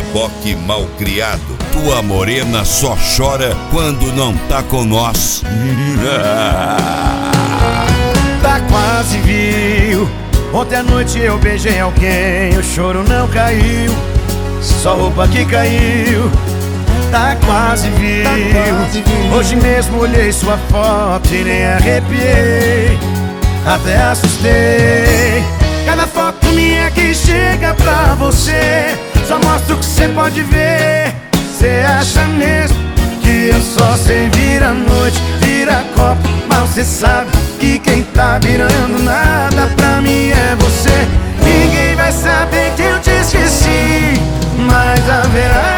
reboque mal criado. Tua morena só chora quando não tá com nós. Tá quase viu. Ontem à noite eu beijei alguém, o choro não caiu, só roupa que caiu. Tá quase viu. Hoje mesmo olhei sua foto e nem arrepiei, até assustei. Cada foto minha que chega pra você só mostra o que cê pode ver. Cê acha mesmo que eu só sei virar noite, virar copo, mas cê sabe que quem tá virando nada pra mim é você. Ninguém vai saber que eu te esqueci, mas haverá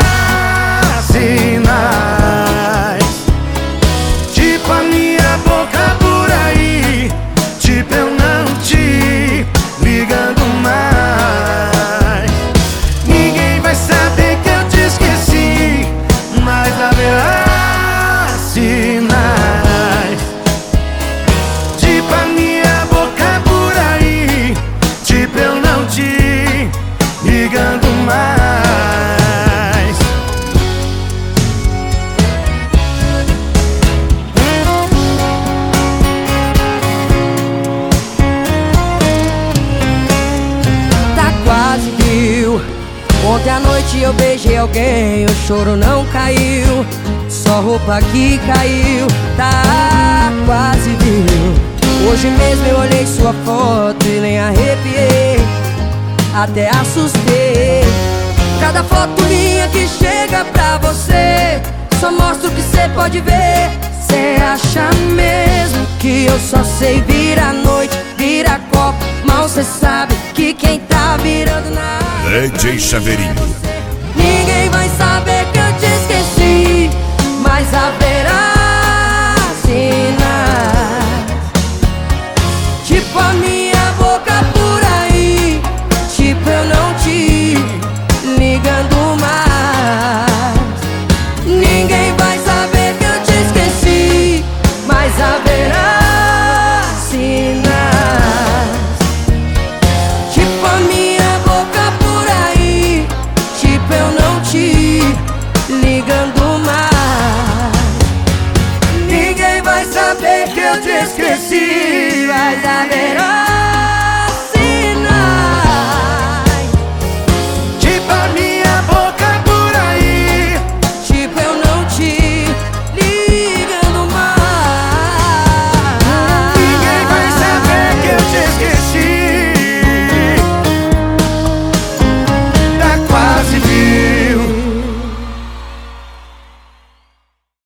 sinais, tipo a minha boca por aí, tipo eu não te ligando mais. Ninguém vai saber que eu te esqueci, mas haverá sinais, tipo a minha boca por aí, tipo eu não te ligando mais. Ontem à noite eu beijei alguém, o choro não caiu, só roupa que caiu. Tá quase viu. Hoje mesmo eu olhei sua foto e nem arrepiei, até assustei. Cada foto minha que chega pra você só mostra o que cê pode ver. Cê acha mesmo que eu só sei virar noite, virar copo, mal cê sabe que quem tá virando nada DJ Chaveirinho. Ninguém vai saber que eu te esqueci, mas haverá sinais, tipo a minha boca por aí, tipo eu não te ligando mais. Ninguém vai saber que eu te esqueci, mas haverá sinais, tipo a minha boca por aí, tipo eu não te ligando mais. Ninguém vai saber que eu te esqueci, mas haverá